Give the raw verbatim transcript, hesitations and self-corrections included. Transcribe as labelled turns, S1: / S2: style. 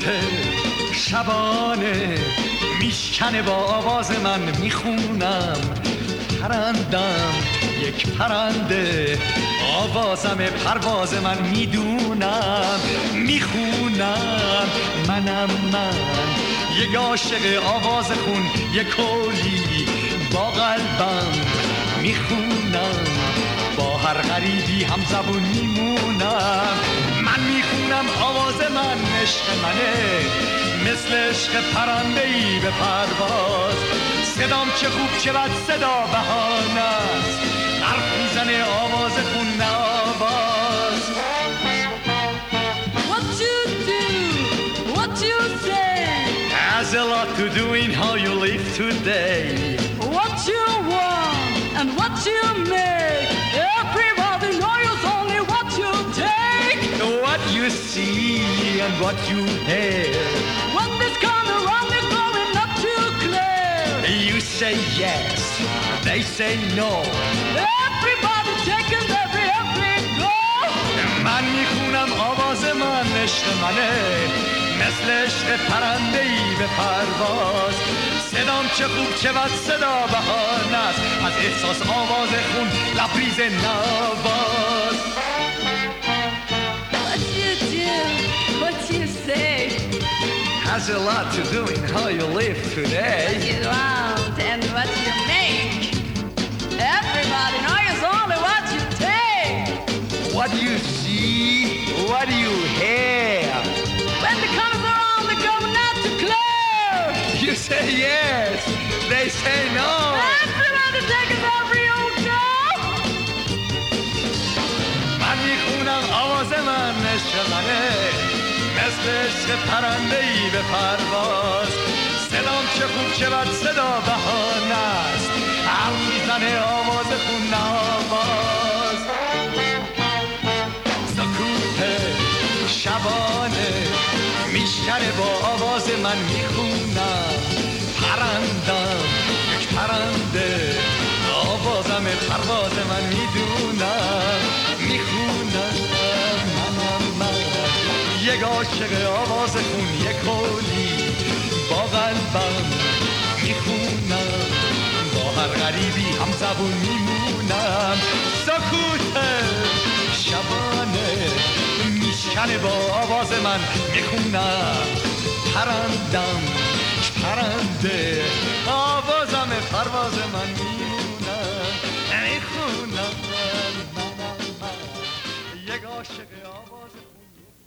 S1: شبانه میشکنه با آواز من میخونم پرندم یک پرنده آوازم پرواز من میدونم میخونم منم من یک عاشق آواز خون یک کلی با قلبم میخونم با هر غریبی هم زبون میمونم من میخونم آواز من عشق منه مثل عشق پرنده‌ای به پرواز صدام چه خوب چه بد صدا بهانه است حرف میزنه آواز خون نه آواز
S2: What you do, what you say
S1: has a lot to do in how you live today.
S2: What you want and what you make everybody knows only what you take
S1: What you see and what you hear
S2: When this come around they're going not too clear
S1: You say yes, they say no
S2: Everybody taking every every go
S1: من میخونم آواز من عشق منه مثل عشق پرنده‌ای به پرواز صدام چه خوب چه بد صدا بهانه است از احساس آواز خون لبریز نواز
S2: What you do, what you say
S1: Has a lot to do in how you live today.
S2: What you want and what you make Everybody knows only what you take
S1: What you see, what you hear
S2: When the colors are on they go not too clear
S1: You say yes, they say no
S2: Everybody taking every old go
S1: من میخونم آواز من عشق منه مثل عشق پرنده‌ای به پرواز صدام چه خوب چه بد صدا بهانه است حرف میزنه آواز خون نه آواز سکوت شبانه میشکنه با آواز من میخونم پرندم یک پرنده آوازم پرواز من میدونم میخونم منم من یک عاشق آواز خون یک کلی با قلبم میخونم با هر غریبی هم زبون میمونم سکوت شبانه میشکنه با آواز من میخونم پرندم پرنده آوازم پرواز من میمونم میخونم منم من یک عاشق